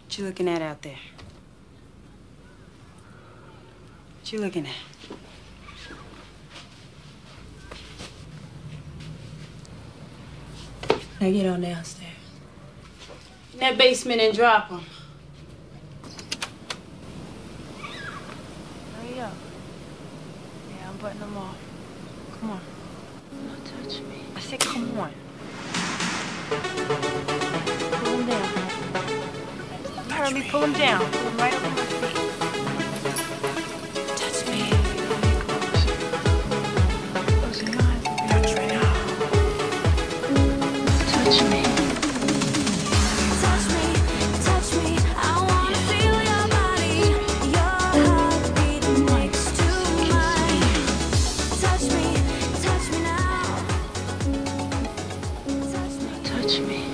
What you looking at out there? What you looking at? Now get on downstairs. In that basement and drop them. Hurry up. Yeah, I'm butting them off. Come on. Don't touch me. I said come on. Pull them down. Hurry, pull them down. Pull them right over my feet. Touch me. Close your eyes. Touch me. Touch me. Touch me. I wanna feel your body. Your heart beating next to mine. Touch me now. Touch me.